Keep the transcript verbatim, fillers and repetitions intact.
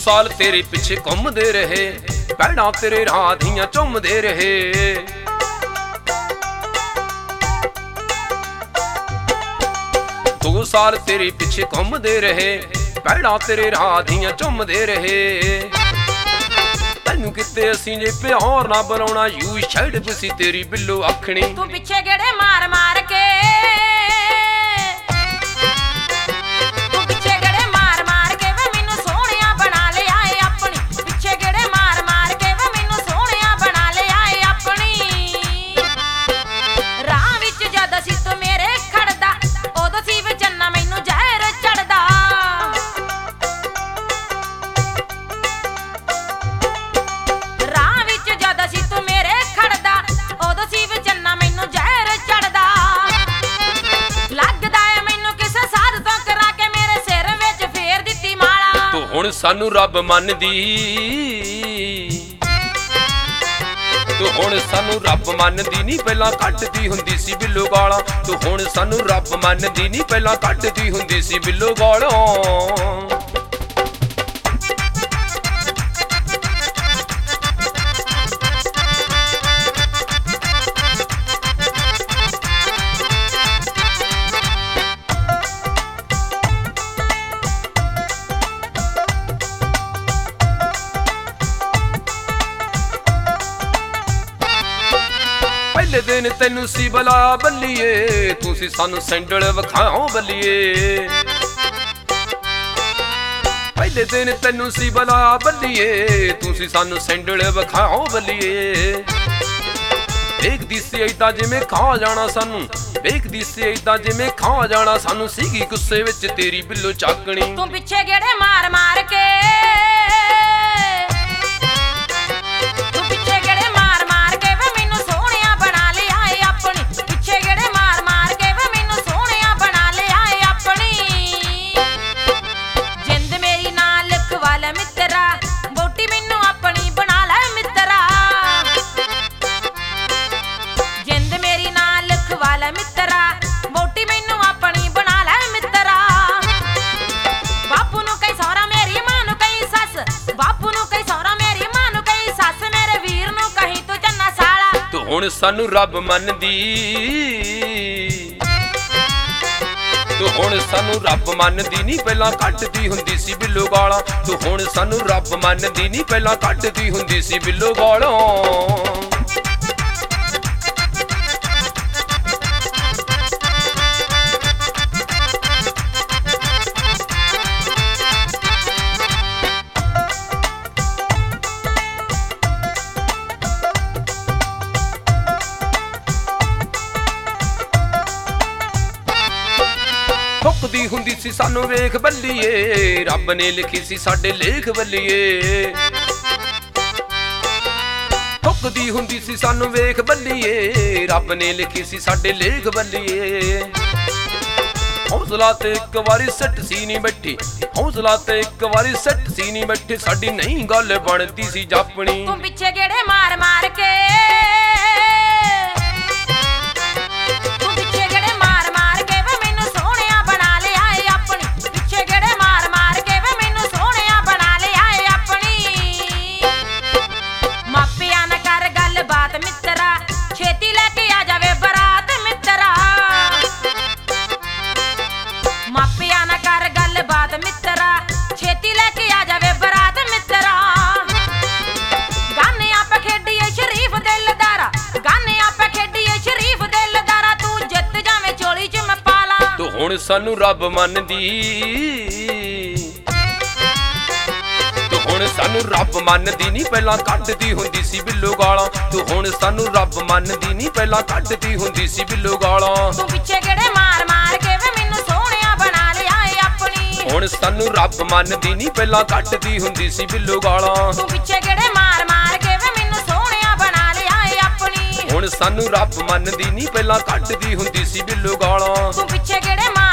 साल तेरे पिछे घूमदे रहे, भैणां तेरे राह दियां चुमदे रहे। दो साल तेरे पिछे घूमदे रहे, भैणां तेरे राह दियां चुमदे रहे। तैनू किते असीं जे प्यार ना बुलाउणा, यू छड़ पसी तेरी बिल्लो आखणी। तू पिछे गेड़े मार मार के, तू पिछे गेड़े मार मार के वे मैनू सोहणिया बना लिया है अपनी। पिछे गेड़े मार मार के वे मैनू सोहणिया बना लिया है अपनी। राह विच जद असीं तू मेरे खड़दा, उदों सी वे चन्ना मैनू जहर चढ़दा। राह विच जद असीं तू मेरे खड़दा, उदों सी वे चन्ना मैनू जहर चढ़दा। लगदा है मैनू किसे साध तो करा के मेरे सिर विच फेर दित्ती माला। तू हुण सानू रब मनदी, तू हुण सानू रब मनदी नी, पहलां कड्डदी हुंदी सी बिल्लो गालां। तू हुण सानू रब मनदी नी, पहलां कड्डदी हुंदी सी बिल्लो गालां। पहले दिन तैनू सी बला बल्लीए, तू सी सानू सैंडल विखाओ बल्लीए। पहले दिन तैनू सी बला बल्लीए, तू सी सानू सैंडल विखाओ बल्लीए। वेखदी सी ऐदां जिवें खा जाना सानू, वेखदी सी ऐदां जिवें खा जाना सानू, सीगी गुस्से विच तेरी बिल्लो चाकणी। तू पिछे गेड़े मार मार के, तू पिछे गेड़े मार मार के वे मैनू सोहणिया बना लिया है अपनी। पिछे गेड़े मार मार के वे मैनू सोहणिया बना लिया है अपनी। जिंद मेरी नाल लिखवाल मित्रा, बोटी मैनू अपनी बना लै मित्रा। जिंद मेरी नाल लिखवाल मित्रा, बोटी मैनू अपनी बना लै मित्रा। बापू नू कई सौरा मेरी मां नू कई सस, बापू नू कई सौरा मेरी मां नू कई सस, मेरे वीर नू कहीं तू जन्ना साला। तू हुण सानू रब मनदी, तू हुण सानू रब मनदी नी, पहलां कड्डदी हुंदी सी बिल्लो गालां। तू हुण सानू रब मनदी नी, पहलां कड्डदी हुंदी सी बिल्लो गालां। ठुकदी हुंदी सी सानू वेख बल्लीए, रब ने लिखी सी साडे लेख बल्लीए। ठुकदी हुंदी सी सानू वेख बल्लीए, रब ने लिखी सी साडे लेख बल्लीए। हौसला ते इक वारी सट सी नी बैठी, हौसला ते इक वारी सट सी नी बैठी, साडी नहीं गल बनदी सी जापनी। तू पिछे गेड़े मार मार के, तू पिछे गेड़े मार मार के वे मैनू सोहणिया बना लिया है अपनी। पिछे गेड़े मार मार के वे मैनू सोहणिया बना लिया है अपनी। मापिया ना कर गल बात मित्रा, छेती लेके आ जावे बरात मित्रा। मापिया ना कर गल बात मित्रा, छेती लेके आ जावे बरात मित्रा। गाने आप खेडिए शरीफ दिलदारा, गाने आप खेडिए शरीफ दिलदारा, तू जित जावे चोली च मैं पाला। तू हुण सानू रब मनदी, तू हुण सानू रब मनदी नी, पहलां कड्डदी हुंदी सी बिल्लो गालां। तू हुण सानू रब मनदी नी, पहलां कड्डदी हुंदी सी बिल्लो गालां। तू पिछे गेड़े मार मार के वे मैनू सोहणिया बना लिया है अपनी। हुण सानू रब मनदी नी, पहलां कड्डदी हुंदी सी बिल्लो गालां। तू पिछे गेड़े मार मार के वे मैनू सोहणिया बना लिया है अपनी। हुण सानू रब मनदी नी, पहलां कड्डदी हुंदी सी बिल्लो गालां। तू पिछे गेड़े मार